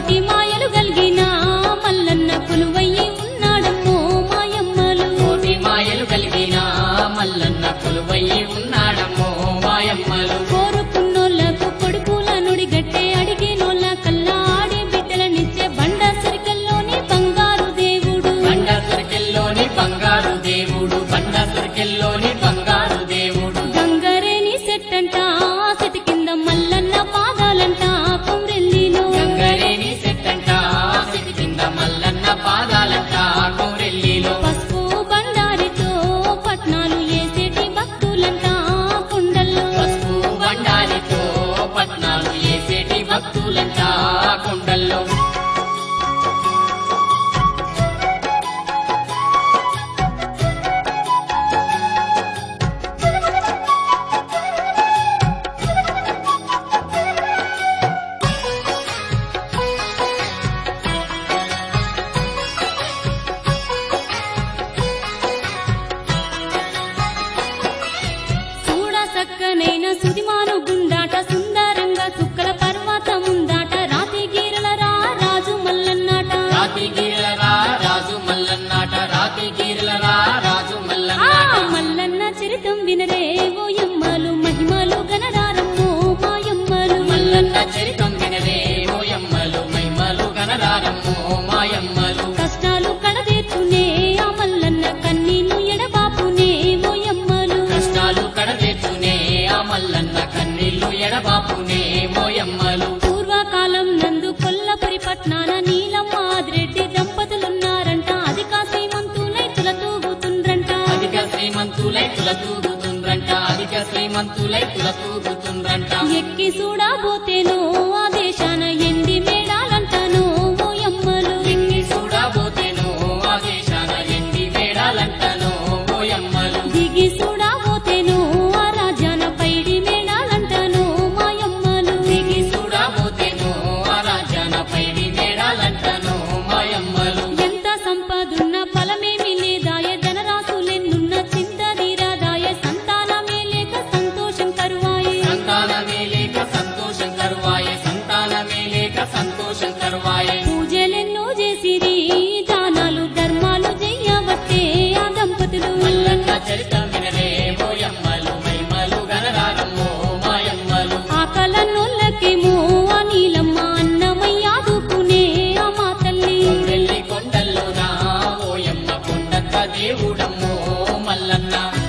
కోటి మాయలు గల్గిన మల్లన్న కొలువయ్యి ఉన్నాడమ్మో మాయమ్మలు కోటి మాయలు కలిగిన మల్లన్న కొలువయ్యి ఉన్నాడమ్మో మాయమ్మలు కోరుకున్నోళ్లకు కొడుకుల నుడిగట్టే అడిగినోళ్ళ కల్లా ఆడి బిడ్డలనిచ్చే బండ సరికల్లోని బంగారు దేవుడు బండ సరికెల్లోని బంగారు దేవుడు బండ సరికెల్లోని బంగారు దేవుడు గంగరేని సెట్టంట సెట్ కింద మల్లన్న పాదాలంట కొమ్రెల్లిలో గంగరేని సెట్టంట సిటి కింద మల్లన్న పాదాలంట కోరెల్లిలో పసుపు బండారితో పట్నాలు ఏసేటి భక్తులంట కుండల్లో పసుపు బండారితో పట్నాలు ఏసేటి భక్తులంట కొండల్లో చూడ సక్కనైన సుదిమాను గుండాట సుందరంగా సుక్కల పర్వతముందాట రాతి గీరల రాజు మల్లన్నాట రాతి గీరలరా రాజు మల్లన్నాట రాతి గీరలరా రాజు ఆ మల్లన్నాట మల్లన్న చరితం వినరే ఓయమ్మలు మహిమలు గణరారమ్మో మాయమ్మలు మల్లన్న చరితం వినరే ఓయమ్మలు మహిమలు గణరారమ్మో మాయమ్మలు కష్టాలు కడదేర్చునే ఆ మల్లన్న కన్నీళ్లు ఎడబాపునే ఓయమ్మలు కష్టాలు కడతెచ్చునే ఆ మల్లన్న కన్నీళ్లు ఎడబాపునే మోయమ్మలు పూర్వకాలం నందు కొల్లపురి పట్నాన నీలమ్మ ఆదిరెడ్డి దంపతులున్నారంట అధిక శ్రీమంతులై తులతూగుతుండ్రంట అధిక శ్రీమంతులై తులతూగుతుండ్రంట అధిక శ్రీమంతులై తులతూగుతుండ్రంట ఎక్కి చూడబోతేనో ఆ దేశాన ఎండి మేడాలంటనో ఓయమ్మలు ఎక్కి చూడబోతేనో ఆ దేశాన ఎండి మేడాలంటనో మోయమ్మలు దిగి చూడబోతేనో ఆ రాజ్యాన పైడి మేడాలంటనో మాయమ్మలు దిగి చూడబోతేనో ఆ రాజ్యాన పైడి మేడాలంటనో మాయమ్మలు ఎంత సంపదున్న ఫలమేమి లేదాయ ధనరాశులెన్నున్న చింతదీరాదాయ సంతానమే లేక సంతోషం కరువాయే సంతానమే లేక సంతోషం కరువాయే సంతానమే లేక సంతోషం కరువాయే పూజలెన్నో చేసిరి దానాలు ధర్మాలు చెయ్యబట్టే ఆ దంపతులు మల్లన్న చరితం వినరే మోయమ్మలు మహిమలు గణరారమ్మో మాయమ్మలు ఆకలన్నోళ్ళకేమో ఆ నీలమ్మ అన్నమయ్యాదుకునే ఆ మా తల్లి వెళ్ళి కొండల్లోన ఓయమ్మ కొండక్క దేవుడమ్మో మల్లన్న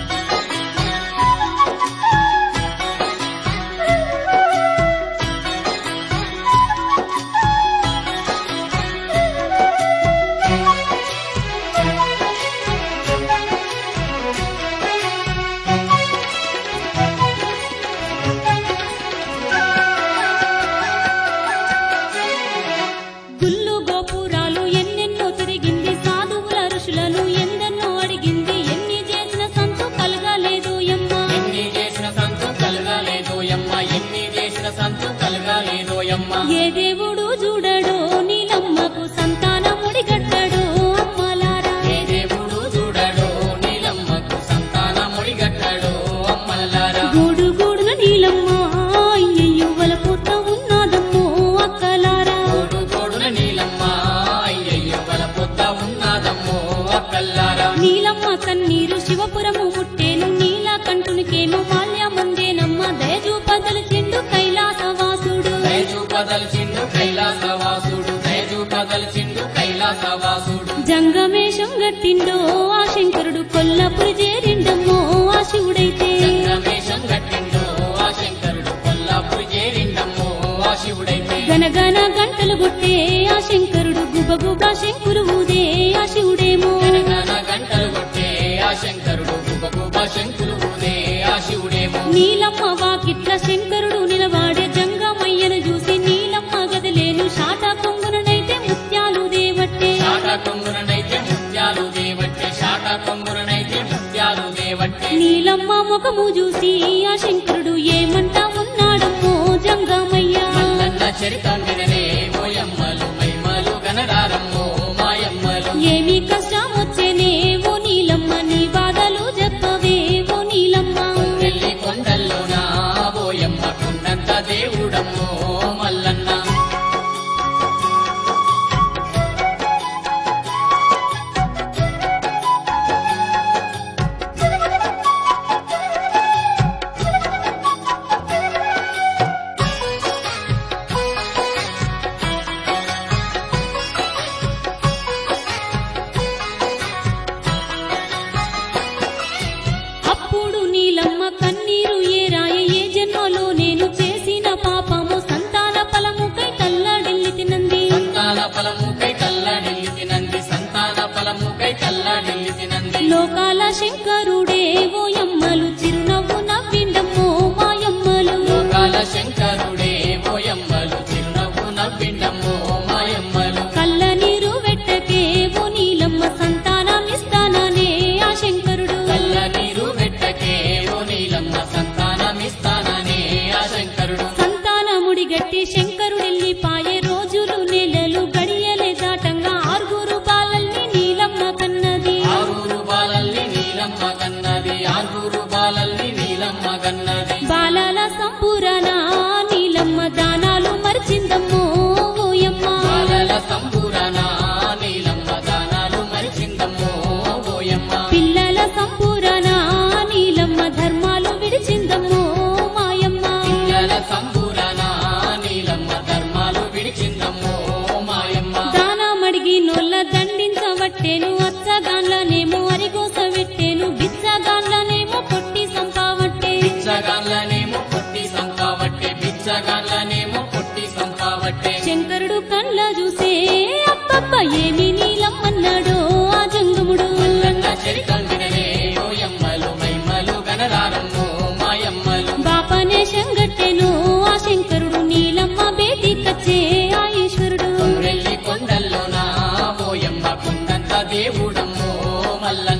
గుళ్ళు గోపురాలు ఎన్నెన్నో తిరిగింది సాధువుల ఋషులను ఎందెన్నో అడిగింది ఎన్ని చేసిన సంతు కలగలేదు యమ్మ ఎన్ని చేసిన సంతు కలగలేదోయమ్మ ఎన్ని చేసిన సంతు కలగలేదోయమ్మ ఏ దేవుడు చూడడో నీలమ్మకు సంతానముడి గట్టడో అమ్మలారా ఏ దేవుడు చూడడో నీలమ్మకు సంతాన ముడిగట్టడో అమ్మలారా గూడు గూడున నీలమ్మ అయ్యయ్యో వలపోత ఉన్నాదమ్మో అక్కలారా గోడు గోడున నీలమ్మ అయ్యయ్యో వల పొద్ద ఉన్నాదమ్మో అక్కల్లారా నీలమ్మ కన్నీరు శివపురము ముట్టేను నీలకంఠునికేమో మాల్యమందేనమ్మ దయచూపదలిచిండు కైలాసవాసుడు దయచూపదలిచిండు కైలాసవాసుడు దయచూపదలిచిండు కైలాసవాసుడు జంగమేషం గట్టిండో ఆ శంకరుడు కొల్లపురి చేరిండమ్మో ఆ శివుడైతే సంగమేశం గట్టిండో ఆ శంకరుడు కొల్లాపురి చేరిండమ్మో ఆ శివుడైతే గనగన గంటలు కొట్టే ఆ శంకరుడు గుబగుబ శంకులు ఊదే ఆ శివుడేమో గనగన గంటలు కొట్టే ఆ శంకరుడు గుబగుబ శంకులు ఊదే ఆ శివుడేమో నీలమ్మ వాకిట్ల శంకరుడు నిలవాడే జంగమయ్యను చూసి నీలమ్మ గదిలేను షాట కొంగుననైతే ముత్యాలు దేవట్టే శాట కొంగురనైతే ముత్యాలు దేవట్టే శాట కొంగురనైతే ముత్యాలు దేవట్టే నీలమ్మ ముఖము చూసి ఆ శంకరుడు ఏమంటా ఉన్నాడమ్మో జంగమయ్య మల్లన్న చరితం వినరే ఓయమ్మలు మహిమలు గణరారమ్మో మాయమ్మలు ఏమి కష్టం వచ్చేనే ఓ నీలమ్మ నీ బాధలు చెప్పవే ఓ నీలమ్మ వెళ్ళి కొండల్లోన ఓయమ్మ కొండంత దేవుడమ్మో మల్లన్న సంపూరణ నీలమ్మ దానాలు మరిచిందమ్మో ఓయమ్మ బాలల సంపూరణ నీలమ్మ దానాలు మరిచిందమ్మో ఓయమ్మ పిల్లల సంపూరణ నీలమ్మ ధర్మాలు విడిచిందమ్మో మాయమ్మ పిల్లల సంపూరణ నీలమ్మ ధర్మాలు విడిచిందమ్మో మాయమ్మ దానమడిగి నొల్ల దండించవట్టేను అచ్చగాన్లనేమో అరిగోస పెట్టేను బిచ్చగాన్లనేమో పొట్టి సంపావట్టే బిచ్చగాన్లనేమో పొట్టి సంపావట్టే బిచ్చగాన్లనేమో పొట్టి సంపావట్టే శంకరుడు కండ్ల చూసే అప్పప్ప ఏమి నీలమ్మన్నాడో ఆ జంగముడు మల్లన్న చరితం వినరే ఓయమ్మలు మైమ్మలు గనరారమ్మో మాయమ్మలు బాపనే శంగట్టెను ఆ శంకరుడు నీలమ్మ బేటి కచ్చే ఆ ఈశ్వరుడు కొమ్రెల్లి కొండల్లోన ఓయమ్మ కొండంత దేవుడమ్మో మల్లన్న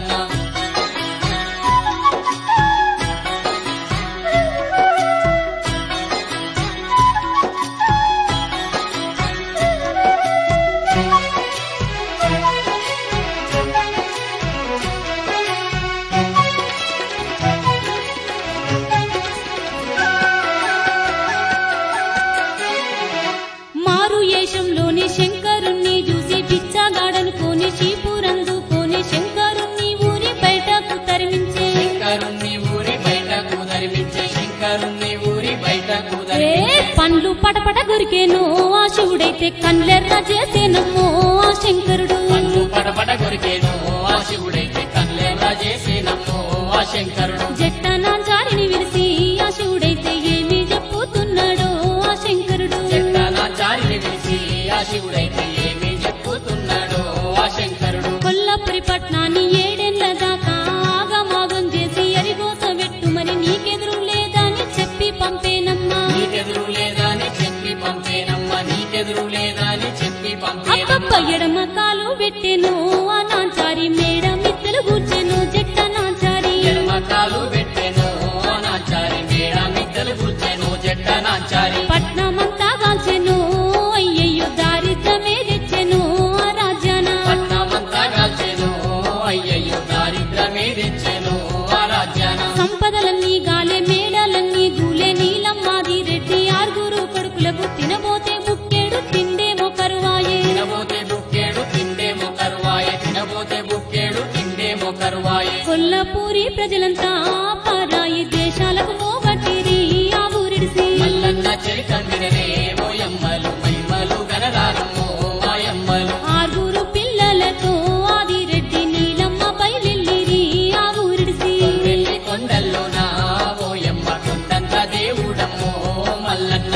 మారు ఏషంలోని శంకరుణ్ణి చూసి బిచ్చగాడనుకోని చీపురందుకోని శంకరుణ్ణి ఊరి బయటకు తరిమించే శంకరుణ్ణి ఊరి బయటకు ధరిమించే శంకరుణ్ణి ఊరి బయటకు ఏ ధరిమించే పండ్లు పటపట గురికేను ఆ శివుడైతే కళ్ళెర్ర చేసేనమ్మో ఆ శంకరుడు పన్ను పడపడ కొరికేను ఆ శివుడైతే కళ్ళెర్ర చేసేనమ్మో ఆ శంకరుడు జట్టనాచారిని విరిసి ఆ శివుడైతే ఏమి చెప్పుతున్నాడో ఆ శంకరుడు జట్టనాచారిని విలిచి ఆ శివుడైతే ఏమి చెప్పుతున్నాడో ఆ శంకరుడు కొల్లపురి పట్నాన్ని ఏడేళ్ల దాకా ఆగమాగం చేసి అరిగోస పెట్టు మరి నీకెదురు లేదని చెప్పి పంపేనమ్మా నీకెదురు లేదా అని చెప్పి పంపేనమ్మా నీకెదురు లేదా అని చెప్పి అప్పప్ప పంపేనమ్మా ఎడమ కాలు పెట్టెను ఆ నాచారి మేడ మిత్తెలు కూర్చెను జట్టనాచారి ఎడమకాలు పెట్టెను నాచారి మేడ మిద్దలు కూర్చెను జట్టనాచారి పట్నమంతా కాల్చెను అయ్యయ్యో దారిద్రమే తెచ్చెను ఆ రాజ్యాన పట్నమంతా కాల్చెను అయ్యయ్యో దారిద్రమే తెచ్చెను ఆ రాజ్యాన సంపదలన్నీ గాలే మేడలన్నీ దూలే నీలమ్మాది రెడ్డి ఆరుగురు కొడుకులకు తినబోతే ముక్కేడు తిండేమో కరువాయే తినబోతే బుక్కేడు తిండేమో కరువాయే తినబోతే బుక్కేడు తిండేమో కరువాయే కొల్లపూరి ప్రజలంతా పరాయి దేశాలకు పోగొట్టిరి ఆ ఊరిడిసి మల్లన్న చరితం వినరే ఓయమ్మలు మైమ్మలు గనరారమ్మో మాయమ్మలు ఆరుగురు పిల్లలతో ఆదిరెడ్డి నీలమ్మ బయలుల్లిరి ఆ ఊరిడిసి వెళ్ళి కొండల్లోన ఓయమ్మ కొండంత దేవుడమ్మో మల్లన్న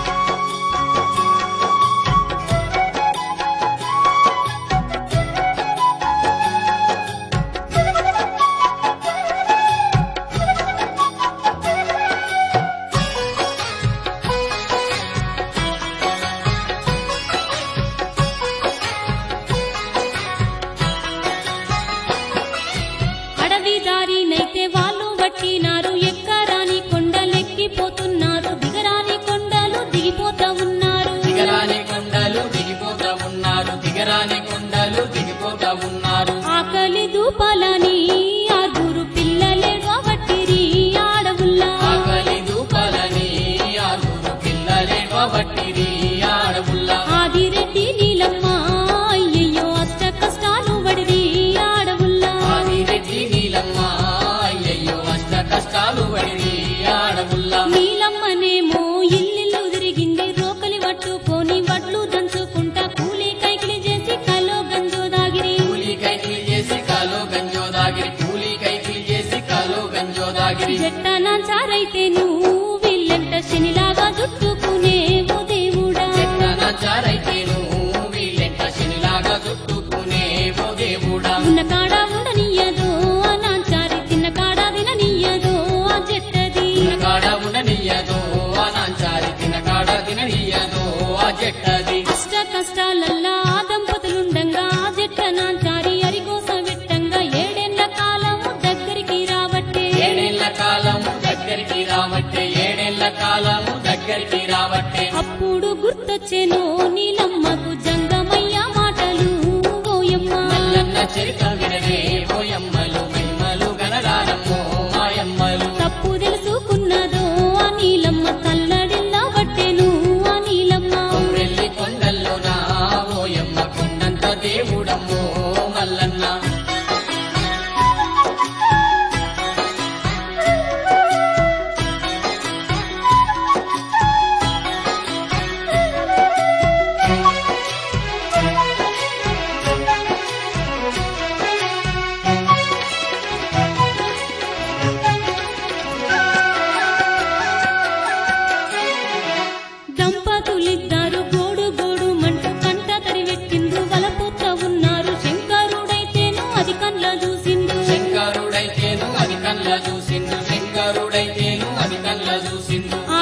అడవి దారినైతే వాళ్ళు పట్టినారు ఎక్కరాని కొండలెక్కిపోతున్నారు దిగరాని కొండలు దిగిపోతా ఉన్నారు దిగరాని కొండలు దిగిపోతా ఉన్నారు దిగరాని కొండలు దిగిపోతా ఉన్నారు ఆకలి దూపాలని ఆరుగురు పిల్లలే కాబట్టిరి ఆడవుల్లా ఆకలి దూపాలని ఆరుగురు పిల్లలే కాబట్టిరి ఆడవుల్లా ఆదిరెడ్డి నీలమ్మ అయ్యయ్యో అష్ట కష్టాలు పడిరి ఆడవుల్లా ఆదిరెడ్డి నీలమ్మ అయ్యయ్యో అష్ట కష్టాలు పడి ఆడవుల్లా నీలమ్మనేమో ఇల్లిల్లు తిరిగింది రోకలి పట్టుకొని వడ్లు దంచుకుంటా కూలి కైకిలి చేసి కలో గంజో దాగిరి కూలి కైకిలి చేసి కాలో గంజో దాగిరి కూలి కైకిలి చేసి కాలో గంజో దాగిరి జట్టనాచారైతే నువ్వు వీళ్ళంట శనిలాగా చుట్టుకునే ఓ దేవుడా జట్టనాచారైతేను వీళ్ళెంట శనిలాగా చుట్టుకునే ఓ దేవుడా ఉన్న కాడ ఉండనియ్యదో ఆ నాచారి తిన్న కాడ తిననియ్యదో ఆ జట్టది కాడ ఉండనియ్యదో ఆ నాంచారి తినకాడ తిననియ్యదో ఆ జట్టది కష్ట కష్టాలల్లా ఆ దంపతులుండంగా ఆ జట్టనాచారి అరిగోస వెట్టంగా ఏడేళ్ల కాలము దగ్గరికి రాబట్టే ఏడేళ్ల కాలము దగ్గరికి రావట్టే ఏడేళ్ల కాలము దగ్గరికి రావట్టే అప్పుడు గుర్తొచ్చెను నీలమ్మకు జంగమయ్య మాటలు ఓయమ్మ మల్లన్న చరితం వినరే ఓయమ్మలు మైమ్మలు గనరారమ్మో మాయమ్మలు తప్పు తెలుసుకున్నదో ఆ నీలమ్మ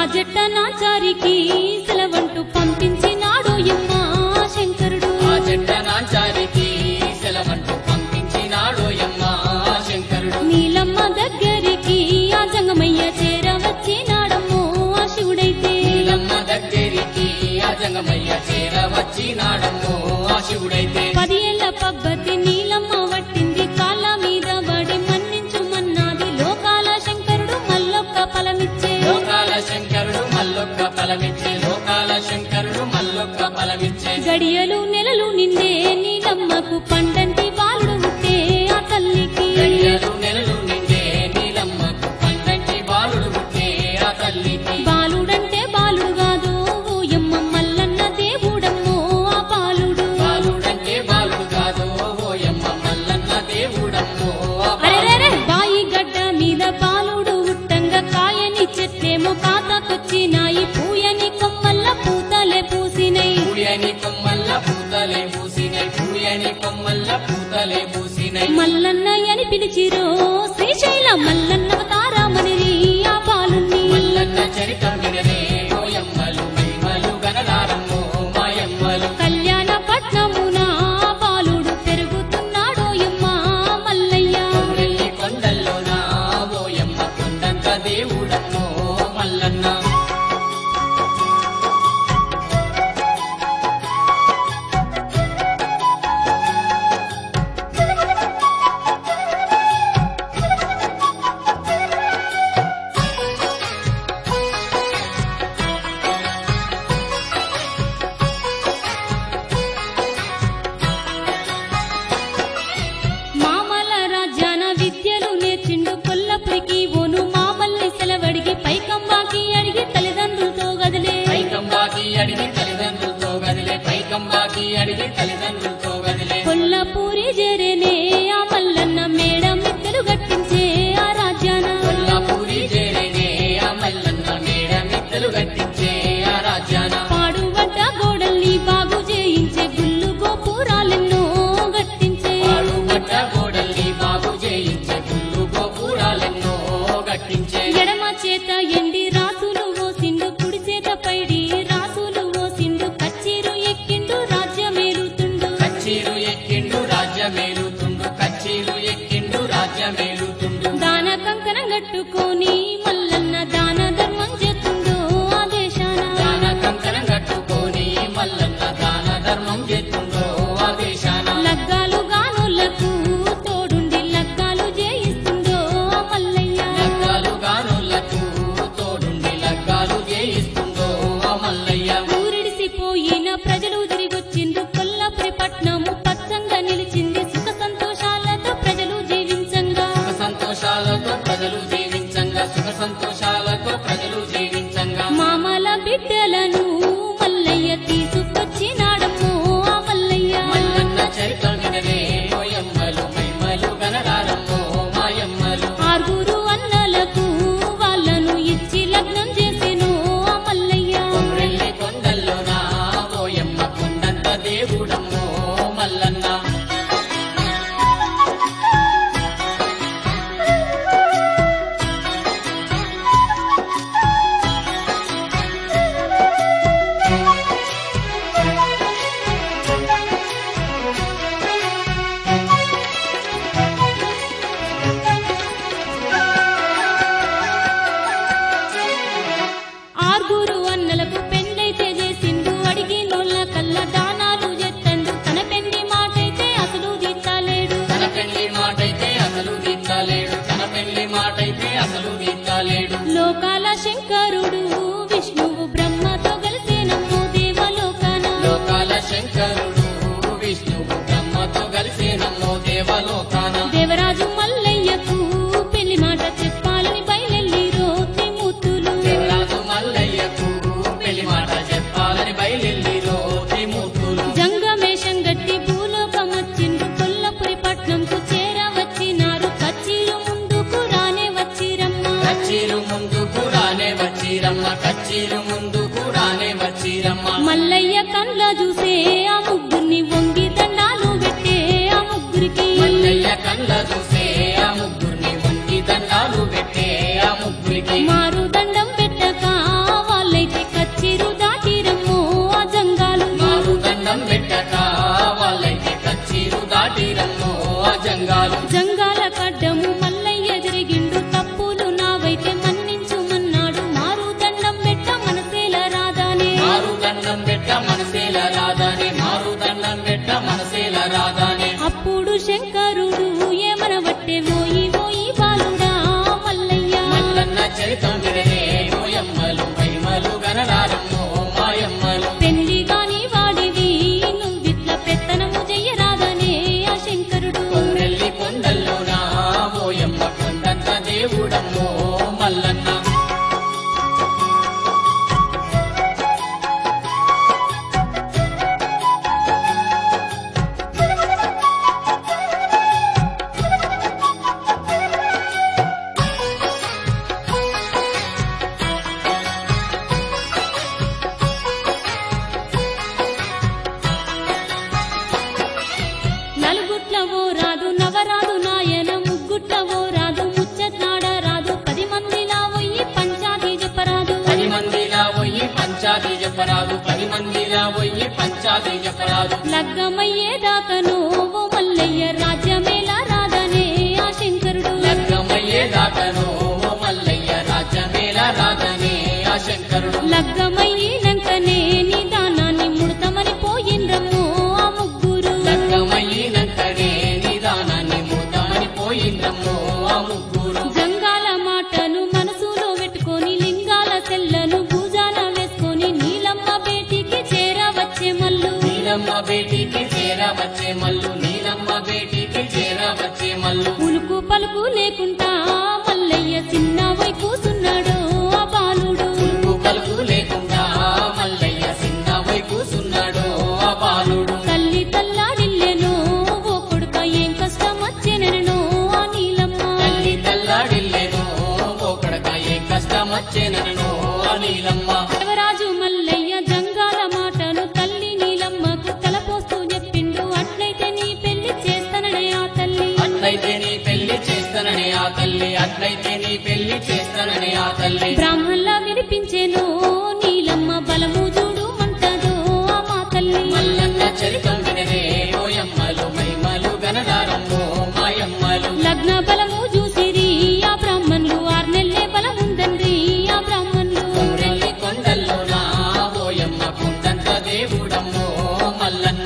జట్ట నాచారికి సెలవంటూ పంపించినాడు యమ్మ శంకరుడు ఆ జట్ట నాచారికి సెలవంటూ పంపించినాడు యమ్మ శంకరుడు నీలమ్మ దగ్గరికి ఆ జంగమయ్య చేరవచ్చినాడమ్మో ఆ శివుడైతే నీలమ్మ దగ్గరికి ఆ జంగమయ్య చేరవచ్చినాడమ్మో ఆ శివుడైతే 10 ఏళ్ల పబ్బతి నీలమ్మ వట్టింది కాళ్ళ మీద పడి మన్నించుమన్నాది లోకాల శంకరుడు మల్లొక్క ఫలమిచ్చే లోకాల శంకరుడు మల్లొక్క ఫలమిచ్చే లోకాల శంకరుడు మల్లొక్క ఫలమిచ్చే గడియలు నెలలు నిండే నీలమ్మకు పండంటి బాలుడు పుట్టే ఆ తల్లికి గడియలు నెలలు నిండే నీలమ్మకు పండంటి బాలుడు పుట్టే ఆ తల్లికి బాలుడంటే బాలుడు కాదు ఓయమ్మ మల్లన్న దేవుడమ్మో ఆ బాలుడు బాలుడంటే బాలుడు కాదు ఓయమ్మ మల్లన్న దేవుడమ్మో ఆ అరెరెరె బాయి గడ్డ మీద బాలుడు ఉట్టంగా కాయని చెట్లేమో కాతకొచ్చినాయి పూయని కొమ్మల్ల పూతలే పూసినై పూయని కొమ్మల్ల పూతలే పూసినై పూయని కొమ్మల్ల పూతలే పూసినై మల్లన్న అని పిలిచిరో శ్రీశైల మల్లన్నవతారమనిరి ఆ బాలుణ్ణి మల్లన్న చరితం వినరే ఓయమ్మలు మహిమలు గనలారమ్మో మాయమ్మలు కళ్యాణ పట్నమున ఆ బాలుడు పెరుగుతున్నాడోయమ్మ మల్లయ్య కొమ్రెల్లి కొండల్లోన ఓయమ్మ కొండంత దేవుడమ్మో మల్లన్న మామల రాజ్యాన విద్యలు నేర్చిండు కొల్లపురికి ఓను మామల్ని సెలవడిగి పైకంబాకి అడిగి తల్లిదండ్రులతో గదిలే పైకంబాకి అడిగి తల్లిదండ్రులతో గదిలే పైకంబాకి అడిగి తల్లిదండ్రులతో గదిలే కొల్లపూరి జరేనే ఆ మల్లన్న మేడ మిద్దెలు గట్టించే ఆ రాజ్యాన కొల్లాపూరి చేరేనే ఆ మల్లన్న మేడ మిద్దెలు కట్టించే ఆ రాజ్యాన పాడుబడ్డ గోడల్ని బాగు చేయించే గుళ్ళు గోపురాలెన్నో గట్టించే పాడుబడ్డ గోడల్ని బాగు చేయించే గుళ్ళు గోపురాలెన్నో కట్టించే ఎడమ చేత ఎండి రాసులు ఓసిండు కుడి చేత పైడి రాసులు ఓసిండు కచ్చీరు ఎక్కిండు రాజ్యమేలుతుండు కచ్చీరు ఎక్కిండు రాజ్యమేలుతుండు కచ్చీరు ఎక్కిండు రాజ్యమేలుతుండు దాన కంకణం కట్టుకొని మల్లన్న దాన ధర్మం చేస్తుండో ఆ దేశాన దాన కంకణం కట్టుకొని మల్లన్న దాన ధర్మం చేస్తుండో ఆ దేశాన లగ్గాలు గానులకు తోడుండి లగ్గాలు చేయిస్తుండో ఆ మల్లయ్య లగ్గాలు గానులకు తోడుండి లగ్గాలు చేయిస్తుండో ఆ మల్లయ్య ఊరిడిసిపోయిన ప్రజలు తిరిగొచ్చిండ్రు కొల్లపురి పట్నము పచ్చంగా నిలిచింది సుఖ సంతోషాలతో ప్రజలు జీవించంగా సుఖ సంతోషాలతో ప్రజలు జీవించంగా సుఖ సంతోషాలతో ప్రజలు జీవించంగా మామల బిడ్డలను మల్లయ్య తీసుకొచ్చినాడమ్మో ఆ మల్లయ్య మల్లన్న చరిత్ర వినరే ఓయమ్మలు మహిమలు గనరారమ్మో మాయమ్మలు 6 అన్నలకు వాళ్ళను ఇచ్చి లగ్నం చేసెను ఆ మల్లయ్య కొమ్రెల్లి కొండల్లోన ఓయమ్మ కొండంత దేవుడమ్మో మల్లన్న ఆరుగురు అన్నలకు పెండ్లైతే చేసిండు అడిగినోళ్ళ కల్ల దానాలు చేత్తండు తన పెండి మాటైతే అసలు తీర్చలేడు తన పెళ్లి మాటైతే అసలు తీర్చలేడు తన పెళ్లి మాటైతే అసలు తీర్చలేడు లోకాల శంకరుడు విష్ణువు బ్రహ్మతో కలిసేనమ్మో దేవలోకాన లోకాల శంకరుడు విష్ణువు బ్రహ్మతో కలిసేనమ్మో దేవలోకాన దేవరాజు మల్లయ్యకు పెళ్లి మాట చెప్పాలని బయలెల్లిరో త్రిమూర్తులు దేవరాజు మల్లయ్యకు పెళ్లి మాట చెప్పాలని బయలుదేరిరో త్రిమూర్తులు జంగమేషం గట్టి భూలోకమచ్చిండ్రు కొల్లపురి పట్నంకు చేరవచ్చినారు కచ్చీరు ముందుకు రానే వచ్చిరమ్మ కచ్చీరు ముందుకు రానే వచ్చిరమ్మ కచ్చీరు ముందుకు రానే వచ్చిరమ్మ మల్లయ్య కండ్ల చూసే ఆ ముగ్గురిని వంగి దండాలు పెట్టే ఆ ముగ్గురికి మల్లయ్య కళ్ళ చూసే ఆ ముగ్గురిని వంగి దండాలు పెట్టే ఆ ముగ్గురికి మారు దండం పెట్టక దండం పెట్ట మనసేల రాదానే మారు దండం పెట్ట మనసేల రాదానే అప్పుడు శంకరుడు ఏమనబట్టే ఓయి ఓయి బాలుడా మల్లయ్య మల్లన్న చరితం వినరే ఓయమ్మలు మహిమలు గనరారమ్మో మాయమ్మలు పెళ్లి గాని వాడివి నువ్విట్ల పెత్తనము చెయ్యరాదనే ఆ శంకరుడు కొమ్రెల్లి కొండల్లోనా ఓయమ్మ కొండంత దేవుడమ్మో మల్లన్న నలుగుట్లవో రాదు నవరాదు నాయన ముగ్గుట్లవో రాదు ముచ్చట్లాడ రాదు 10 మందిలా పోయి పంచాది చెప్పరాదు 10 మందిలా పోయి పంచాది చెప్పరాదు 10 మందిలా పోయి పంచాది చెప్పరాదు లగ్గమయ్యేదాకను ఓ మల్లయ్య రాజ్యమేలా రాదనే ఆ శంకరుడు లగ్గమయ్యేదాకను ఓ మల్లయ్య రాజ్యమేల రాదనే ఆ శంకరుడు లగ్గమయ్యినంకనే నీ దానాన్ని ముడతమని పోయిండ్రమ్మో ఆ ముగ్గురు లగ్గమయ్యినంకనే నిదానాన్ని మూతమని పోయిందమ్మో ఆ ముగ్గురు జంగాల మాటను మనసులో పెట్టుకొని లింగాల తెల్లను భుజాన వేసుకొని నీలమ్మ బేటికి చేరవచ్చే మల్లు నీలమ్మ బేటికి చేరవచ్చే మల్లు నీలమ్మ బేటికి చేరవచ్చే మల్లు ఉలుకు పలుకు లేకుండా మల్లయ్య చిన్న వై కూసున్నాడు ఆ బాలుడు ఉలుకు పలుకు లేకుండా మల్లయ్య చిన్న వై కూసున్నాడు ఆ బాలుడు తల్లి తల్లాడిల్లెనో ఓ కొడుక ఏం కష్టం వచ్చేనెనో ఆ నీలమ్మ తల్లి తల్లాడిల్లేనో ఓ కొడక ఏ కష్టం వచ్చేనను ఆ నీలమ్మ దేవరాజు మల్లయ్య జంగాల మాటను తల్లి నీలమ్మకు తలపోస్తూ చెప్పిండు అట్లయితే నీ పెళ్లి చేస్తాననే ఆ తల్లి అట్లయితే నీ పెళ్లి చేస్తాననే ఆ తల్లి అట్లయితే నీ పెళ్లి చేస్తాననే ఆ తల్లి బ్రాహ్మణులా వినిపించేను నీలమ్మ బలము చూడు మంటదో ఆ మా తల్లి మల్లన్న చరితం వినరే ఓయమ్మలు మహిమలు గనదారమ్మో మాయమ్మలు లగ్న బలము చూసిరి ఆ బ్రాహ్మణులు 6 నెలలే బలముందండ్రి ఆ బ్రాహ్మణులు కొమ్రెల్లి కొండల్లోనా ఓయమ్మ కొండంత దేవుడమ్మో మల్లన్న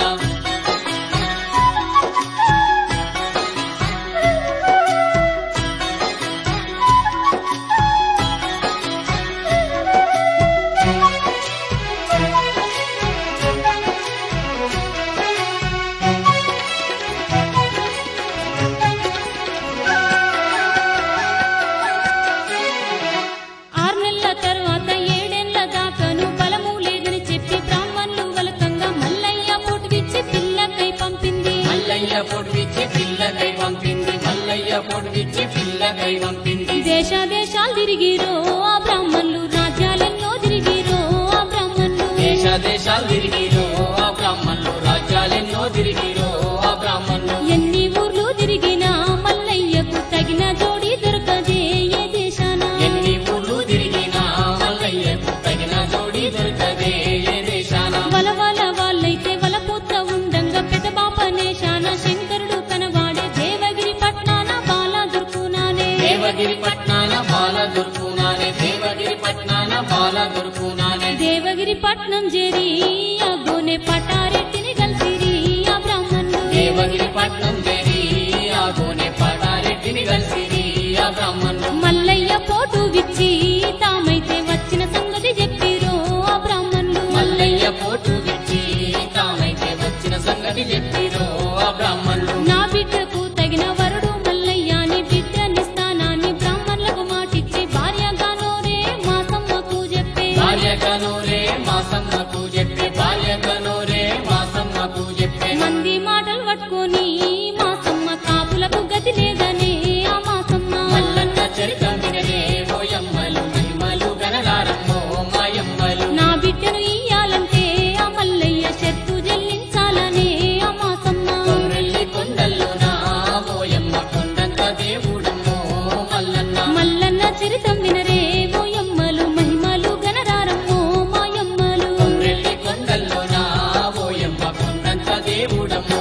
ఆరు నెలల తర్వాత 7 ఏళ్ల దాకాను బలము లేదని చెప్పి బ్రాహ్మణులు వలకంగా మల్లయ్య పొడివిచ్చి పిల్లకై పంపింది మల్లయ్య పొడివిచ్చి పిల్లకై పంపింది మల్లయ్య పొడివిచ్చి పిల్లకై పంపింది దేశ దేశాలు తిరిగిరో ఆ బ్రాహ్మణులు రాజ్యాలెన్నో తిరిగిరో ఆ బ్రాహ్మణులు దేశ దేశాలు తిరిగిరో ఆ బ్రాహ్మణులు రాజ్యాలెన్నో తిరిగిరో ఆ బ్రాహ్మణులు ఎన్ని ఊర్లు తిరిగినా మల్లయ్యకు తగిన జోడి దొరకదే ఏ దేశాన ఎన్ని ఊళ్ళు తిరిగినా మల్లయ్యకు తగిన జోడి దొరకదే ఏ దేశాన వలవల వాళ్ళైతే వలపుత్ర ఉండంగా పెదబాపనేశాన శంకరుడు కనవాడే దేవగిరి పట్నాన బాల దొరుకునానే దేవగిరి పట్నాన బాల దొరుకునానే దేవగిరి పట్నాన బాల దొరుకునానే దేవగిరి పట్నం చేరి ఆ గోనె పటారెట్టిని కలిసిరి ఆ బ్రాహ్మణులు దేవగిరి పట్నం చేరి ఆ గోనె పటారెడ్డిని కలిసిరి ఆ బ్రాహ్మణులు మల్లయ్య పోటు విచ్చి తామైతే వచ్చిన సంగతి చెప్పిరో ఆ బ్రాహ్మణులు మల్లయ్య పోటు విచ్చి తామైతే వచ్చిన సంగతి చెప్పిరో ఆ బ్రాహ్మణులు నా బిడ్డకు తగిన వరుడు మల్లయ్య అని బిడ్డనిస్తానని బ్రాహ్మణులకు మాటిచ్చి భార్యగానోరే మాసమ్మకు చెప్పే బాల్యకనోరే మాసమ్మకు చెప్పే బాల్యకనోరే మాసమ్మకు చెప్పే మంది మాటలు పట్టుకొని మాసమ్మ కాపులకు గతి లేదనే ఆ మాసమ్మ మల్లన్న చరితం వినరే ఓయమ్మలు మహిమలు గనదారమ్మో మాయమ్మలు నా బిడ్డను ఇయ్యాలంటే ఆ మల్లయ్య శర్తు చెల్లించాలనే ఆ మాసమ్మ కొమ్రెల్లి కొండల్లోనా ఓయమ్మ కొండంత దేవుడమ్మో మల్లన్న మల్లన్న చరితం వినరే ఓయమ్మలు మహిమలు గనరారమ్మో మాయమ్మలు కొమ్రెల్లి కొండల్లోనా ఓయమ్మ కొండంత దేవుడమ్మో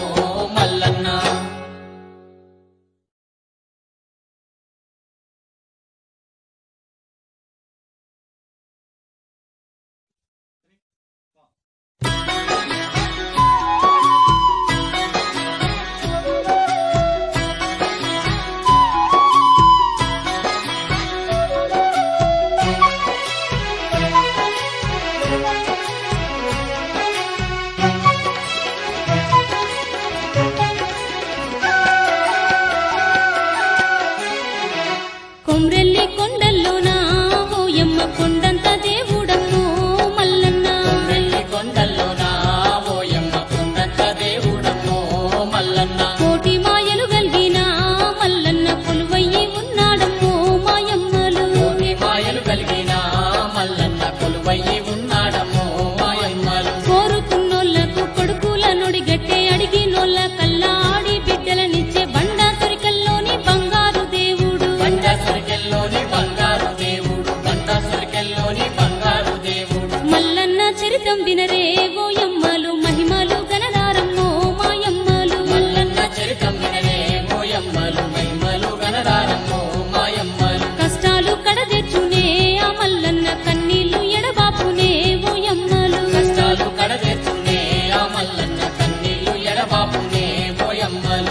కొలువయ్యి ఉన్నాడమ్మో మాయమ్మలు కోరుకున్నోళ్లకు కొడుకుల నొడిగట్టే అడిగినోళ్ళ కల్లా ఆడి బిడ్డలనిచ్చే బండా సరికల్లోని బంగారు దేవుడు బండా సరికెల్లోని బంగారు దేవుడు బండా సరికెల్లోని బంగారు దేవుడు మల్లన్న చరితం వినరే ఓయమ్మలు మహిమలు గణదారమ్మో మాయమ్మలు మల్లన్న చరితం వినరే ఓయమ్మలు మహిమలు గణదారమ్మో మాయమ్మలు కష్టాలు కడదెచ్చునే ఆ మల్లన్న కన్నీళ్లు ఎడబాపునే ఓయమ్మలు కష్టాలు కడతెచ్చునే ఆ మల్లన్న కన్నీళ్లు ఎడబాపునే ఓయమ్మలు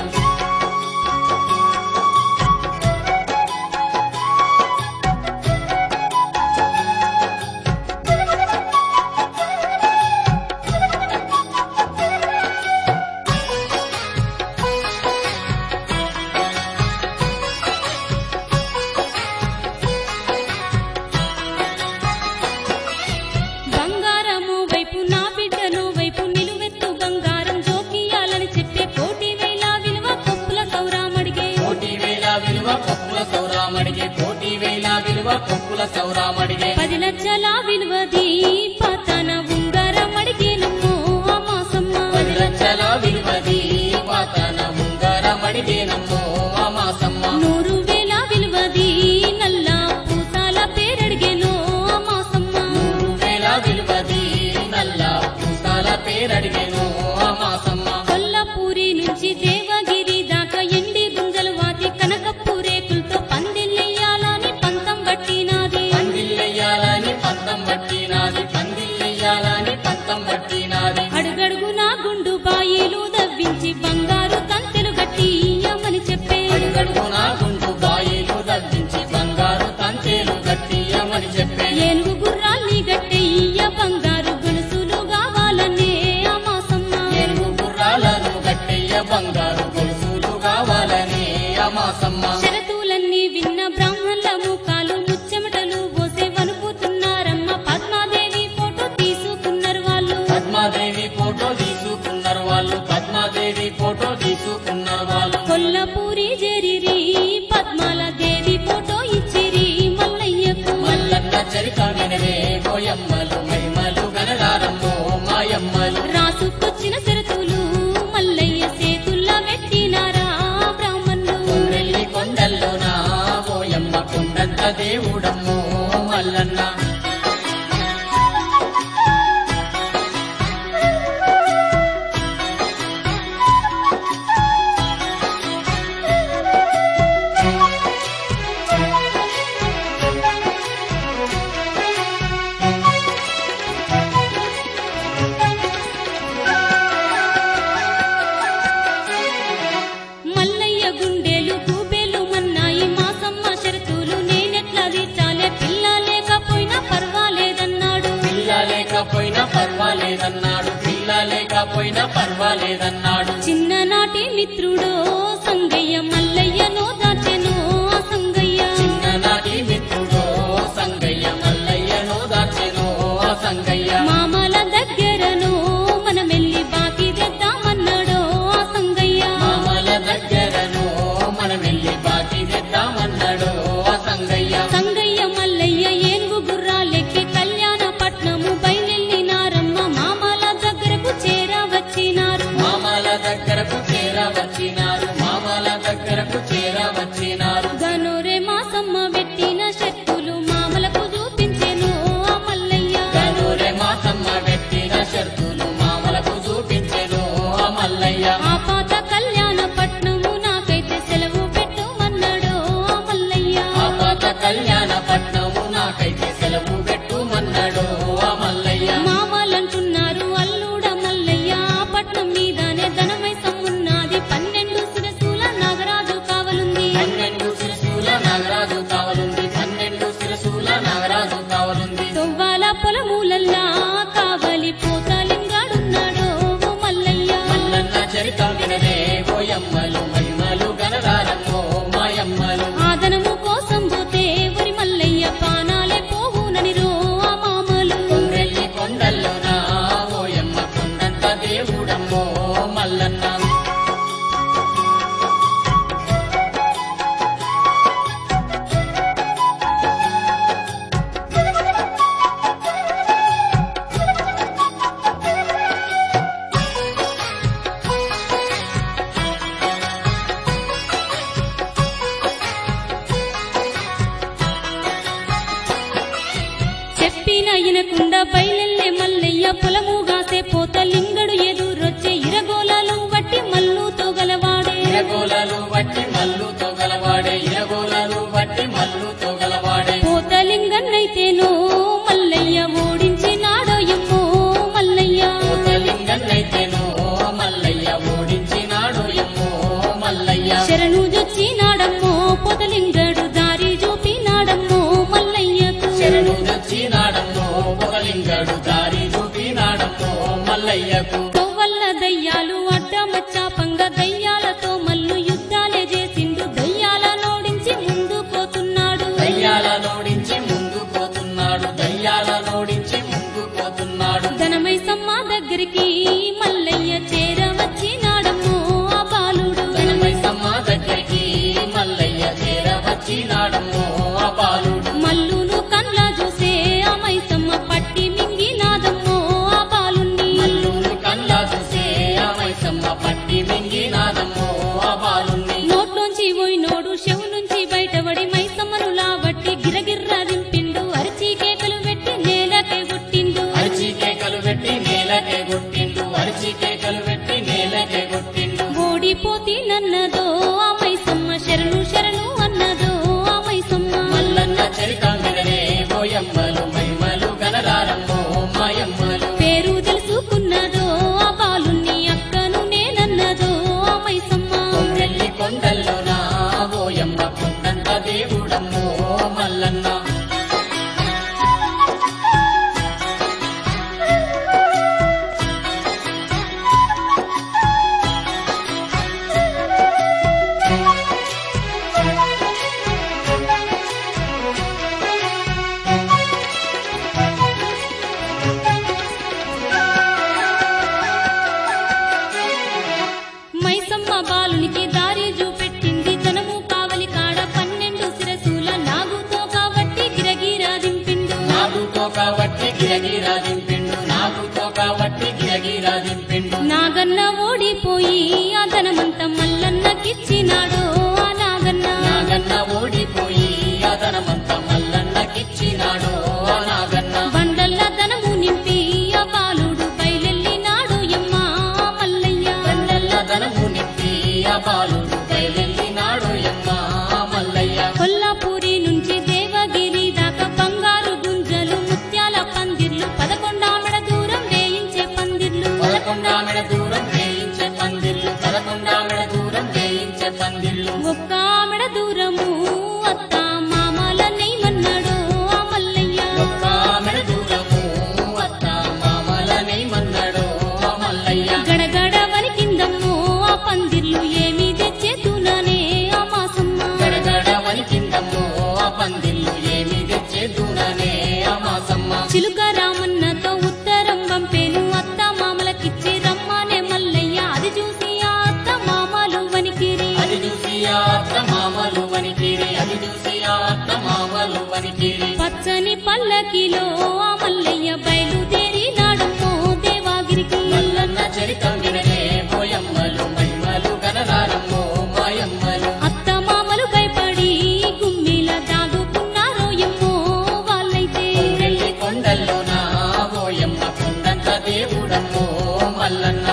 బంగారము వైపు నా బిడ్డను వైపు నిలువెత్తు బంగారం జోకియాలని చెప్పే కోటి వేల విలువ కొప్పుల సౌరామడిగే కోటి వేల విలువ పప్పుల సౌరామడిగే కోటి వేల విలువ పప్పుల సౌరామడిగే 10 లక్షల విలువది పతన ఉంగరం అడిగేనమ్మో ఆ మాసమ్మ 10 లక్షల విలువది పాతన ఉంగరమడిగేనమ్మో ఆ మాసమ్మ 100,000 విలువది నల్ల పూసాల పేరడిగేనో ఆ మాసమ్మ 100,000 విలువది నల్ల పూసాల పేరడిగేను ఆ మాసమ్మ కొల్లపూరి నుంచి దేవగిరి దాకా ఎండి గుంజలు వాతి కనకప్పు రేకులతో పందిళ్ళెయ్యాలని పంతం పట్టినాది పందిళ్ళెయ్యాలని పంతం పట్టినాది పందిళ్ళెయ్యాలని పంతం పట్టినాది అడుగడుగునా గుండు బాయిలు దవ్వించి బంగారు తంతెలు గట్టి ఇయ్యమని చెప్పే అడుగడుగునా గుండు బాయిలు దవ్వించి బంగారు తంతేలు గట్టియమని చెప్పే ఏనుగు గుర్రాల్ని గట్టె ఇయ్య బంగారు గొలుసులు కావాలనే ఆ మాసమ్మ ఏనుగు గుర్రాలను గట్టెయ్య బంగారు గొలుసులు కావాలని ఆ మాసమ్మ షరతులన్నీ విన్న బ్రాహ్మణుల ముఖాలు ముచ్చెమటలు పోసే వణుకుతున్నారమ్మ పద్మాదేవి ఫోటో తీసుకున్నారు వాళ్ళు పద్మాదేవి ఫోటో తీసుకున్నారు వాళ్ళు పద్మాదేవి ఫోటో తీసుకున్నారు వాళ్ళు కొల్లపూరి జేరిరి పద్మాల దేవి ఫోటో ఇచ్చిరి మల్లయ్యకు మల్లన్న చరిత వినరే ఓయమ్మలు మహిమలు గణదారమ్మో మాయమ్మలు రాసుకొచ్చిన షరతులు మల్లయ్య చేతుల్లా పెట్టినారా బ్రాహ్మణులు కొండెల్లి కొండల్లోనా ఓయమ్మ కొండంత దేవుడమ్మో మల్లన్న మల్లయ్య గుండెలు కూబేలు మన్నాయి మాసమ్మ షరతులు నేనెట్లా తీర్చాలే పిల్ల లేకపోయినా పర్వాలేదన్నాడు పిల్ల లేకపోయినా పర్వాలేదన్నాడు పిల్ల లేకపోయినా పర్వాలేదన్నాడు చిన్ననాటి మిత్రుడో సంగయ్య మల్లయ్యనో దాచెనో ఆ సంగయ్య చిన్ననాటి మిత్రుడో సంగయ్య మల్లయ్యను దాచెనో ఆ సంగయ్య మామల దగ్గరనో మనమెల్లి బాకీ తెద్దామన్నాడో ఆ సంగయ్య మామల దగ్గరను మనం వెళ్ళి బాకీ తెద్దామన్నాడు ఆ సంగయ్య సంగయ్య మల్లయ్య ఏనుగు గుర్రాలెక్కి కళ్యాణపట్నము బయలునారమ్మ మామల దగ్గరకు చేరవచ్చినారు మామల దగ్గరకు చేరవచ్చినారు మామల దగ్గరకు శంకరుడు దారి చూపినాడమ్మో మల్లయ్యకు. కొవ్వల్ల దయ్యాలు అడ్డమచ్చాపంగ దయ్యాలతో మల్లు యుద్ధాలే చేసిండు. దయ్యాల నోడించి ముందు పోతున్నాడు. దయ్యాల నోడించి ముందు పోతున్నాడు. దయ్యాల నోడించి ముందు పోతున్నాడు. ధనమైసమ్మ దగ్గరికి మల్లయ్య చేరవచ్చినాడమ్మో ఆ బాలుడు. ధనమైసమ్మ దగ్గరికి మల్లయ్య చేరవచ్చినాడమ్మో ఆ బాలుడు. మల్లును కండ్లా చూసే ఆ మైసమ్మ పట్టి మింగినాదమ్మో ఆ బాలుణ్ణి. మల్లుని కళ్ళ చూసే ఆ మైసమ్మ పట్టి మింగినాదమ్మో ఆ బాలుణ్ణి. నోట్లోంచి పోయినోడు చెవు నుంచి బయటపడి మైసమ్మను లాబట్టి గిరగిర్రా దింపిండు. అరిచి కేకలు పెట్టి నేలకే కొట్టిండు. అరిచి కేకలు పెట్టి నేలకే కొట్టిండు. అరిచి కేకలు పెట్టి నేలకే కొట్టిండు. ఓడిపోతీనన్నదో ఆ మైసమ్మ శరణు శరణు అన్నదో ఆ మైసమ్మ. మల్లన్న చరితం వినరే ఓయమ్మలు మహిమలు గనరారమ్మో మాయమ్మలు. పేరు తెలుసుకున్నదో ఆ బాలుణ్ణి అక్కను నేనన్నదో ఆ మైసమ్మ. కొమ్రెల్లి కొండల్లోన ఓయమ్మ కొండంత దేవుడమ్మో మల్లన్న. మైసమ్మ బాలునికి దారి చూపెట్టింది. ధనము కావలి కాడ 12 శిరసుల నాగుతో కాబట్టి గిరగిరా దింపిండు. నాగుతో కాబట్టి గిరగిరా దింపిండు. నాగుతో కాబట్టి గిరగిరా దింపిండు. నాగన్న ఓడిపోయి ఆ ధనమంత మల్లన్నకిచ్చినాడో ఆ నాగన్న. నాగన్న ఓడిపోయి అదనమంత మల్లన్నకిచ్చినాడు ఆ నాగన్న. బండల్ల ధనము నింపి ఆ బాలుడు బయలెల్లినాడు యమ్మా మల్లయ్య. బండల్ల ధనము నింపి ఆ బాలుడు బయలెల్లినాడు యమ్మ మల్లయ్య. కొల్లాపూరి నుంచి దేవగిరి దాకా బంగారు గుంజలు ముత్యాల పందిర్లు 11 ఆమెడ దూరం వేయించే పందిర్లు. 11 ఆమెడ దూరం వేయించే పందిర్లు. 11 ఆమెడ దూరం వేయించే పందిర్లు. ఒక్క ఆమెడ దూరము అత్త మామల నెయ్యమన్నాడు ఆ మల్లయ్య. ఒక్క ఆమెడ దూరము అత్త మామలని మన్నాడు ఆ మల్లయ్య. గడగడ వరికిందమ్మో ఆ పందిర్లు ఏమి తెచ్చేతుననే ఆ మాసమ్మ. గడగడ వణికిందమ్మో ఆ పందిర్లు ఏమి తెచ్చేదుననే ఆ మాసమ్మ. చిలుక రామన్నతో ఉత్తరం పంపేను. అత్త మామలకిచ్చి రమ్మనే మల్లయ్య. అది చూసి ఆ అత్త మామలు వనికిరి. అది చూసి ఆ అత్త మామలు వణికిరి. అది చూసి ఆ అత్త మామలు వణికిరి. పచ్చని పల్లకిలో ఆ మల్లయ్య బయలుదేరినాడమ్మో దేవాగిరికి. మల్లన్న చరితం వినరే ఓయమ్మలు మహిమలు గనరారమ్మో మాయమ్మలు. అత్త మామలు భయపడి గుమ్మిల దాగుకున్నారో ఎమ్మో వాళ్ళైతే. కొమ్రెల్లి కొండల్లోన ఓయమ్మ కొండంత దేవుడమ్మో మల్లన్న.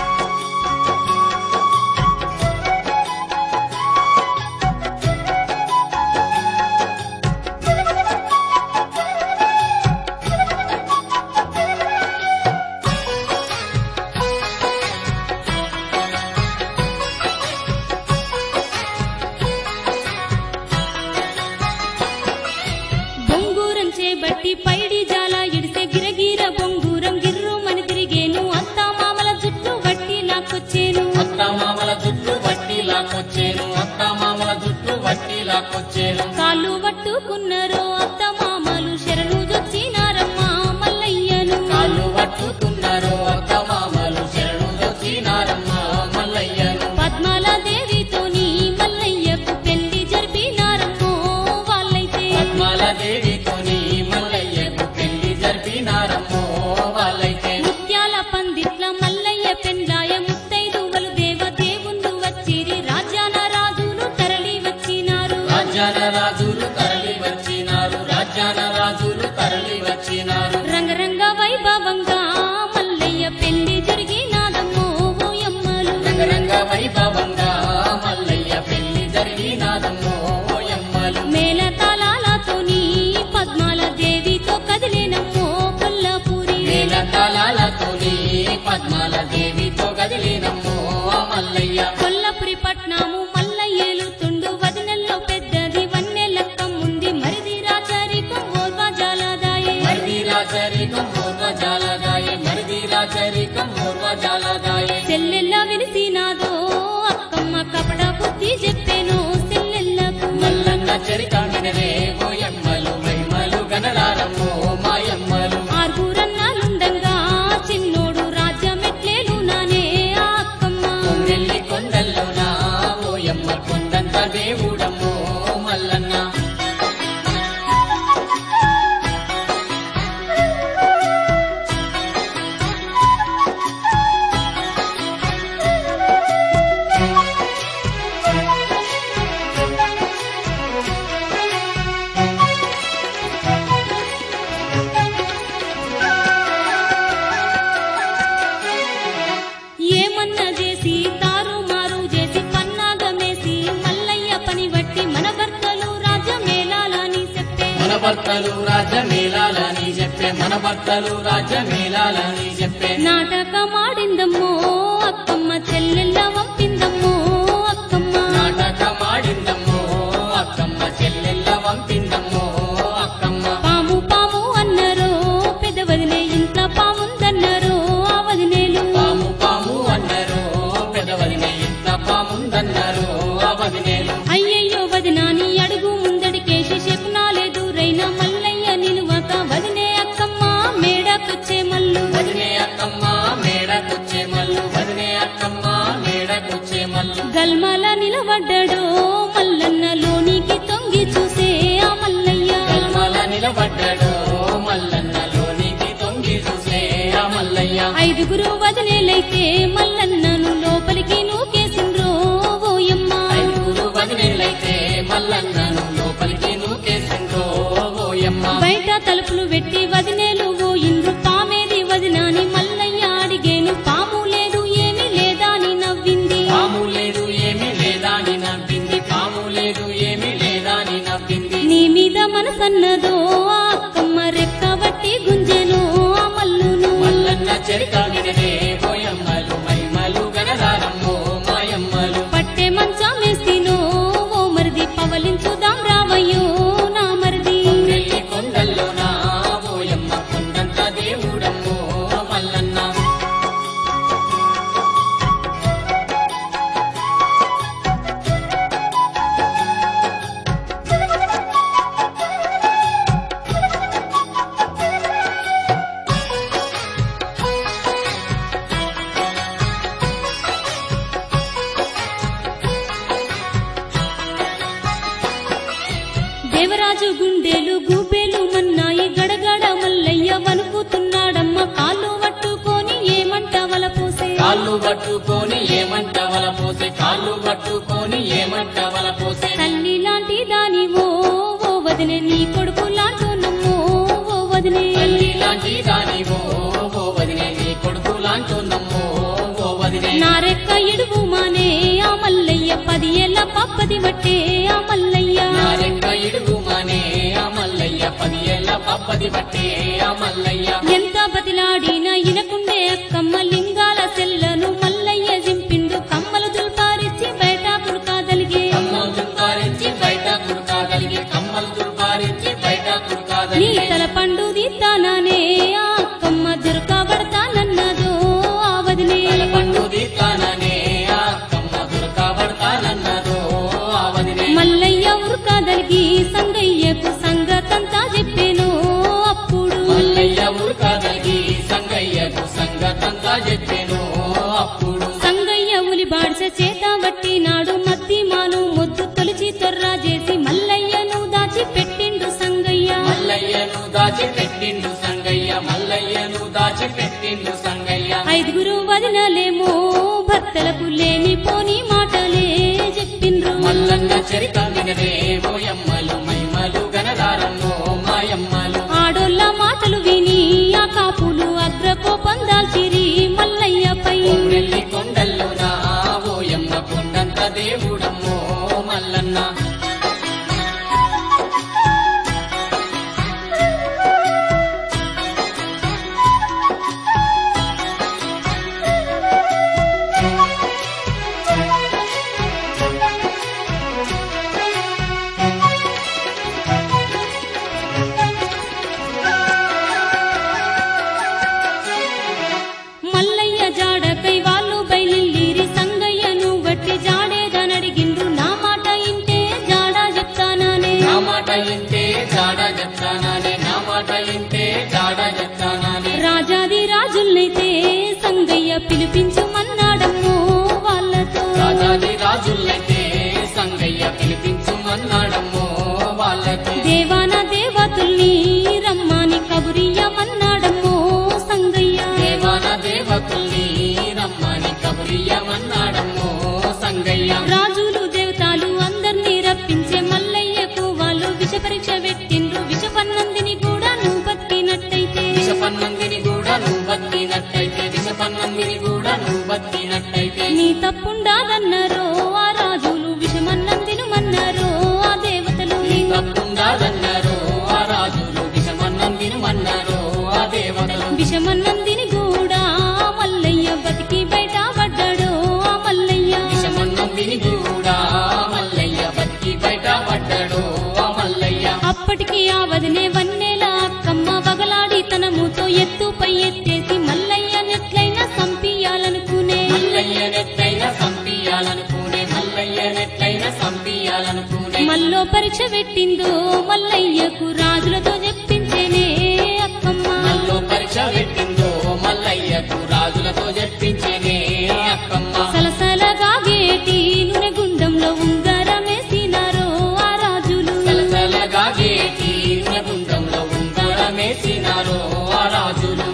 బొంగూరం చేబట్టి పైడి జాల ఇడిసే గిరగిర బొంగూరం గిర్రుమని తిరిగేను. అత్త మామల జుట్టు బట్టి లాక్కొచ్చేను. అత్త మామల జుట్టు వట్టి లాక్కొచ్చేను. అత్త మామల జుట్టు వట్టి లాక్కొచ్చేను. కాళ్ళు పట్టుకున్నారో అత్త మామలు శరణు జొచ్చినారమ్మా మల్లయ్యను. కాళ్ళు పట్టుకున్నారు అత్త మామలు శరణు వచ్చినారమ్మ మల్లయ్యను. పద్మాల దేవితోని మల్లయ్యకు పెళ్లి జరిపినారమ్మో వాళ్ళైతే. పద్మాల దేవితోని మల్లయ్యకు పెళ్లి జరిపినారమ్మో వాళ్ళైతే. ముత్యాల పందిట్ల మల్లయ్య పెండ్లాయ ముత్తైదువలు దేవదేవుళ్ళు వచ్చిరి. రాజ్యాన రాజులు తరలి వచ్చినారు. రాజ్యాన రాజులు తరలి వచ్చినారు. రాజ్యాన రాజులు తరలి వచ్చినారు. రంగరంగ వైభవంగా మల్లయ్య పెళ్లి జరిగినాదమ్మో ఓయమ్మలు. రంగరంగ వైభవంగా మల్లయ్య పెళ్లి జరిగినాదమ్మో ఓయమ్మలు. మేళతాళాలతోని పద్మాల దేవితో కదిలేనమ్మో కొల్లాపూరి. మేళతాళాలతోని పద్మాల దేవితో కదిలినమ్మో మల్లయ్య. కొల్లాపురి పట్నము మల్లయ్యేలుతుండు. వదినెల్లో పెద్దది వన్నెలక్కం ఉంది. మరిది రాచరికం ఓర్వ జాలదాయే. మరిది రాచరికం రాచరికం పూర్వజాలగాయే మరిది రాచరికం పూర్వజాలగాయే చెల్లెల్ల వెలిసినాదో అక్కమ్మ కపట బుద్ధి చెప్పేను చెల్లెల్లకు మల్లన్న చరిత వినరే ఓయమ్మలు మహిమలు గణరారమ్మో మాయమ్మలు ఆరుగురన్నాలుండంగా చిన్నోడు రాజ్యమెట్లేను నానే ఆ అక్కమ్మ కొమ్రెల్లి కొండల్లోన ఓయమ్మ కొండంత దేవుడమ్మో మల్లన్న ఏమన్నా చేసి తారుమారు చేసి పన్నాగమేసి మల్లయ్య పని బట్టి మన భర్తలు రాజ్యమేలాలని చెప్పే మన భర్తలు రాజ్యమేలాలని చెప్పే మన భర్తలు రాజ్యమేలాలని చెప్పే నాటకమాడిందమ్మో అక్కమ్మ చెల్లెల్ల వంపిందమ్మో అక్కమ్మ నాటకమాడిందమ్మో అక్కమ్మ చెల్లెల్ల వంపిందమ్మో అక్కమ్మ పాము పాము అన్నారో పెదవదినే ఇంత పాముందన్నారో ఆ వదినేలు పాము పాము అన్నారు పెదవదినే ఇంత పాముందన్నారు ఆ వదినేలు అయ్యయ్యో వదినాని అడుగు ముందడికేసి శకునాలేదు రైనా మల్లయ్య నిలువక వదినే అక్కమ్మ మేడకొచ్చే మల్లు వదినే అక్కమ్మ మేడకొచ్చే మల్లు వదినే అక్కమ్మ మేడకొచ్చే మల్లు గల్మాల నిలబడ్డాడో మల్లన్న లోనికి తొంగి చూసే ఆ మల్లయ్య కల్మల నిలబడ్డాడు మల్లన్నలోనికి తొంగి చూసే ఆ మల్లయ్య ఐదుగురు వదినేలైతే మల్లన్నను లోపలికి నూకేసిండ్రో ఓయమ్మ ఐదుగురు వదినేలైతే మల్లన్నను లోపలికి నూకేసిండ్రో ఓయమ్మ బయట తలుపులు పెట్టి వదినేలు ఓయిండ్రు పామేది వదినాని మల్లయ్య అడిగేను పాము లేదు ఏమీ లేదా అని నవ్వింది పాము లేదు ఏమీ లేదా అని నవ్వింది పాము లేదు ఏమీ లేదా అని నవ్వింది నీ మీద మనసన్నదో ఆ అక్కమ్మ రెక్కబట్టి గుంజెను ఆ మల్లును మల్లన్న చరిత వినరే ఓయమ్మలు మహిమలు గణరారమ్మో మాయమ్మలు పట్టే మంచమేసినో ఓ మరిది పవలించుదాం రావయ్యో నా మరిది కొమ్రెల్లి కొండల్లోన ఓయమ్మ కొండంత దేవుడమ్మో మల్లన్న దేవరాజు గుండెలు గూబేలు మన్నాయి గడగడ మల్లయ్య వణుకుతున్నాడమ్మ కాళ్ళు పట్టుకొని ఏమంట వలపోసే కాళ్ళు పట్టుకొని ఏమంట వలపోసే కాళ్ళు పట్టుకొని ఏమంట వలపోసే తల్లి లాంటి దానివో ఓ వదినే నీ కొడుకు లాంటోనమ్మో ఓ వదినే తల్లి లాంటి దానివో ఓ వదినే నీ కొడుకు లాంటోందమ్మో ఓ వదినే నా రెక్క ఎడుగు మానే ఆ మల్లయ్య 10 ఏళ్ల పప్పది వట్టే ఆ మల్లయ్య నారెక్క ఇడుగు మానే ఆ మల్లయ్య 10 ఏళ్ల పప్పది బట్టే ఆ మల్లయ్య ఎంత బతిలాడినా ఇనకుండే అక్కమ్మ లింగాల సెల్లను మల్లయ్య జింపిండు కమ్మలు దుల్పారిచ్చి బయట కుడుకాదలిగే కమ్మలు దుర్పారించి బయట కుడుకాగలిగే కమ్మలు దుర్పారించి బయట నీ కుడుకాగలిగే తల పండు దీతానానే ఆ అక్కమ్మ దొరకబడతానన్నదో ఆ వదినే తల పండు దీతాననే ఆ కమ్మ దుర్కాబడతానన్నదో ఆ వదినే మల్లయ్య ఉరుకాదలిగి సంగయ్యకు సంగతంతా చెప్పేను అప్పుడు మల్లయ్య ఉరుకాదలిగి సంగయ్యకు సంగతంతా చెప్పేను అప్పుడు సంగయ్య ఉలి బాడ్స చేత బట్టి నాడు మద్ది మాను ముద్దు తొలిచి తొర్రా చేసి మల్లయ్యను దాచి పెట్టిండు సంగయ్య మల్లయ్యను దాచిపెట్టిండు సంగయ్య మల్లయ్యను దాచిపెట్టిండు సంగయ్య ఐదుగురు వదినలేమో భర్తలకు లేని పోని మాటలే చెప్పిండ్రు మల్లన్న చరిత వినరే ఓయమ్మలు మహిమలు గణదారమ్మో మాయమ్మలు ఆడోళ్ళ మాటలు విని ఆ కాపులు అగ్రకోపం దాల్చిరి మల్లయ్యపై కొమ్రెల్లి కొండల్లోన ఓయమ్మ కొండంత దేవుడమ్మో మల్లన్న రాజాది రాజుల్నైతే సంగయ్య పిలిపించుమన్నాడమ్మో వాళ్ళతో రాజాది రాజులైతే సంగయ్య పిలిపించుమన్నాడమ్మో వాళ్ళకి దేవాన దేవతుల్ని రమ్మని కబురియమన్నాడమ్మో సంగయ్య దేవాన దేవతుల్ని రమ్మని కబురియమన్నాడమ్మో సంగయ్య రాజులు దేవతలు అందర్నీ రప్పించే మల్లయ్యకు వాళ్ళు విష పరీక్ష పెట్టిండ్రు విషపన్నందిని కూడా నువ్వు బతికినట్టయితే విషపన్నందిని కూడా నువ్వు బతికినట్టయితే విషపన్నందిని కూడా నువ్వు బతికినట్టయితే నీ తప్పుండాదన్నారో ఆ రాజులు విషమన్నందినుమన్నారో ఆ దేవతలు నీ తప్పుండాదన్నారో ఆ రాజులు విషమన్నందినుమన్నారో ఆ దేవతలు విషమన్నందిని కూడా మల్లయ్య బతికి బయట పడ్డాడో ఆ మల్లయ్య విషమన్నందిని కూడా మల్లయ్య బతికి బయట పడ్డాడు ఆ మల్లయ్య అప్పటికి ఆ వదినే వన్నేల అక్కమ్మ వగలాడి తన మూతో ఎత్తుపై ఎత్తేసి మల్లయ్య నెట్లైనా సంపియాలనుకునే మల్లయ్య నెట్లైనా సంపియాలనుకునే మల్లయ్య నెట్లైనా సంపియాలనుకునే మల్లో పరీక్ష పెట్టిందో మల్లయ్యకు రాజులతో చెప్పించేనే అక్కమ్మ మల్లో పరీక్ష పెట్టిందో మల్లయ్యకు రాజులతో చెప్పించేనే అక్కమ్మ సలసలగా గేటి నూనె గుండంలో ఉంగరమేసినారో ఆ రాజులు సలసలగా గేటి గుండంలో ఉంగరమేసినారో ఆ రాజులు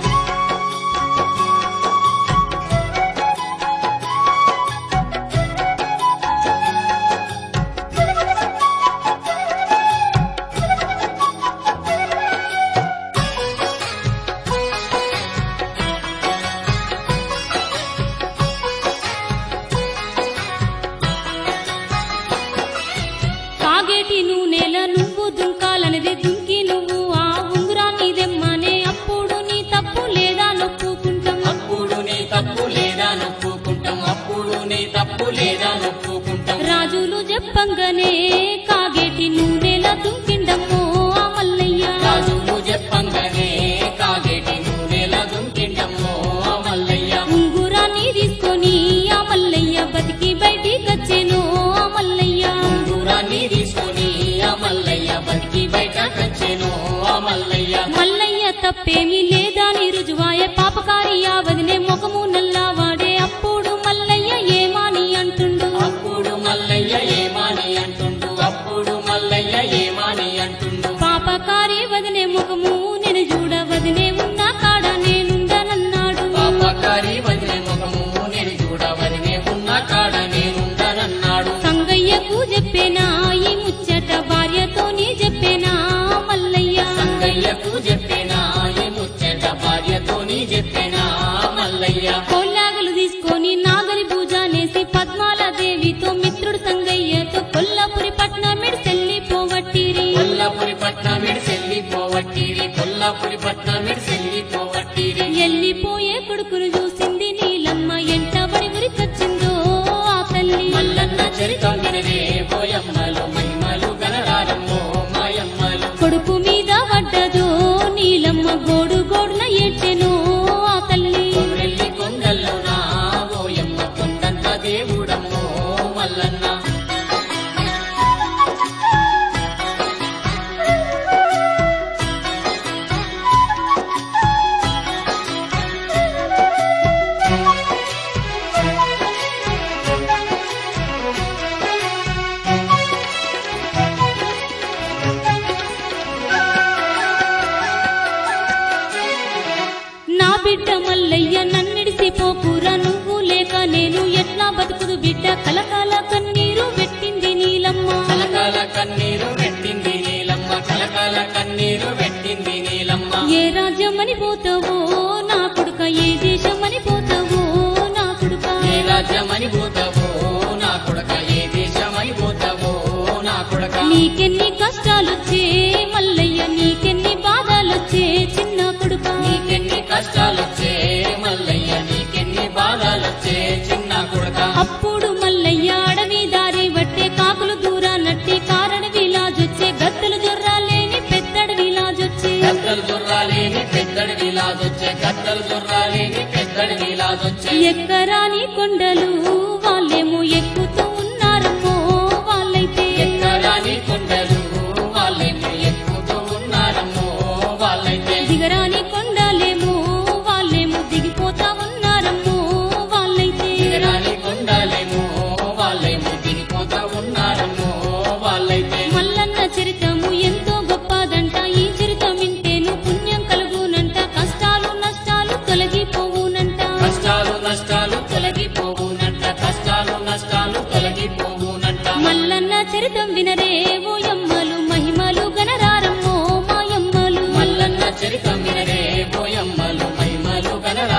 కాగేటి నూనెల నువ్వు దుంకాలనేది దుంకి నువ్వు ఆ ఉంగురాన్ని దెమ్మనే అప్పుడు నీ తప్పు లేదా నొప్పుకుంటాం అప్పుడు నీ తప్పు లేదా నొప్పుకుంటాం అప్పుడు నీ తప్పు లేదా నొప్పుకుంటాం రాజులు చెప్పంగానే కాగేటి నూనెల దుంకిండమ్మో ఆ మల్లయ్య రాజులు చెప్పంగానే కాగేటి నూనెల దుంకిండమ్మో ఆ మల్లయ్య ఉంగురాన్ని తీసుకొని ఆ మల్లయ్య బతికి బయటికొచ్చేను ఆ మల్లయ్య ఉంగురాన్ని తీసుకొని ఆ మల్లయ్య బతికి బయటకొచ్చెను ఆ మల్లయ్య మల్లయ్య తప్పేమీ లేదని రుజువాయ పాపకారి ఆ వదినే ముఖము నల్లవాడే అప్పుడు మల్లయ్య ఏమాని అంటుండు అప్పుడు మల్లయ్య ఏమాని అంటుండు అప్పుడు మల్లయ్య ఏమాని అంటుండు పాపకారి వదినే ముఖము నేను చూడ వదినే ఉన్న కాడ నేనుండనన్నాడు పాపకారి వదిలే ముఖము నేను చూడవదినే ఉన్న కాడ నేనుండనన్నాడు సంగయ్యకు చెప్పేనా ఈ ముచ్చట భార్యతోని చెప్పేనా మల్లయ్య సంగయ్యకు చెప్పేనా ఈ ముచ్చట భార్యతోని చెప్పేనా మల్లయ్య కోల్లాగలు తీసుకొని నాగలి పూజనేసి పద్మాల దేవితో మిత్రుడు సంగయ్యతో కొల్లాపురి పట్నమిడి చెల్లిపోవట్టిరి కొల్లాపురి పట్నమిడి చెల్లిపోవట్టిరి కొల్లాపురి పట్నమిడి చెల్లిపోవట్టిరి ఎల్లిపోయే కొడుకును చూసింది నీలమ్మ ఎంటబడి ఉరికొచ్చిందో ఆ తల్లి మల్లన్న చరితం వినరే పోయమ్మలు మహిమలు గనరారమ్మో మాయమ్మలు కొడుకు మీద పడ్డదో నీలమ్మ గోడు గోడున ఏడ్చెను ఆ తల్లి కొమ్రెల్లి కొండల్లో నా ఓయమ్మ కొండంత దేవుడమ్మో మల్లన్న నా బిడ్డ మల్లయ్య నన్నిడిసిపోకురా నువ్వు లేక నేను ఎట్లా బతుకుదు బిడ్డ కలకాల కన్నీరు పెట్టింది నీలమ్మ కలకాల కన్నీరు పెట్టింది నీలమ్మ కలకాల కన్నీరు పెట్టింది నీలమ్మ ఏ రాజ్యమని పోతావో నా కొడుక ఏ దేశమని పోతావో నా కొడుక ఏ రాజ్యమని పోతావో నా కొడక ఏ దేశమని పోతావో నా కొడక నీకెన్ని కష్టాలొచ్చే మల్లయ్య నీకెన్ని బాధలొచ్చే చిన్న కొడుక నీకెన్ని కష్టాలొచ్చే మల్లయ్య నీకెన్ని బాధలొచ్చే చిన్న కొడక అప్పుడు మల్లయ్య అడవి దారి బట్టే కాకులు దూరానట్టి కారడవిలాజొచ్చే గద్దలు జొర్రాలేని పెద్దడవిలాజొచ్చే గద్దలు జొర్రాలేని పెద్దడి విలాదొచ్చే గద్దలు జొర్రాలేని పెద్దడి విలాదొచ్చే ఎక్కరాని కొండలు వాళ్ళేమో ఎక్కుతూ ఉన్నారమ్మో వాళ్ళైతే ఎక్కరాని కొండలు వాళ్ళేమో ఎక్కుతూ ఉన్నారమ్మో వాళ్ళైతే దిగరాని కొండలేమో తన